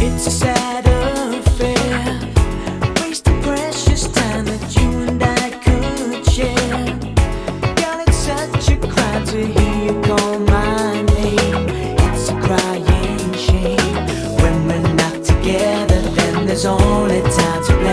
It's a sad affair, wasting precious time that you and I could share. Girl, it's such a crime to hear you call my name. It's a crying shame. When we're not together, then there's only time to